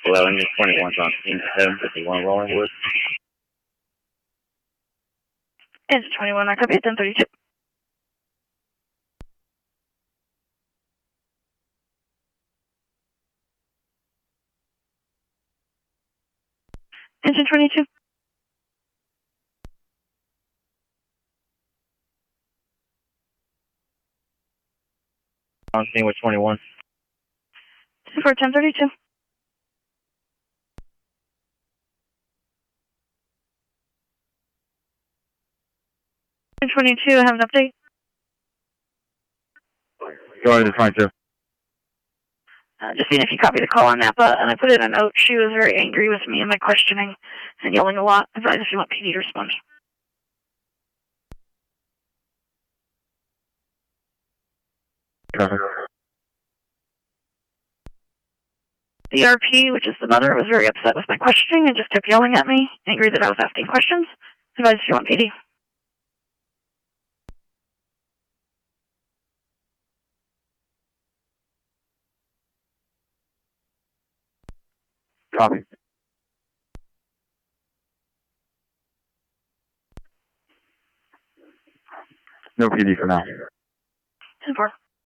Hello, Engine 21's on scene 751 Rollingwood. Engine 21, I copy at 1032. Engine 22. On scene with 21. For 1032. Engine 22, I have an update. Go ahead to 22. Just seeing if you copy the call on Napa, and I put in a note. She was very angry with me and my questioning and yelling a lot. Advise if you want PD to respond. The RP, which is the mother, was very upset with my questioning and just kept yelling at me, angry that I was asking questions. Advise if you want PD. Copy. No PD for now. 10-4.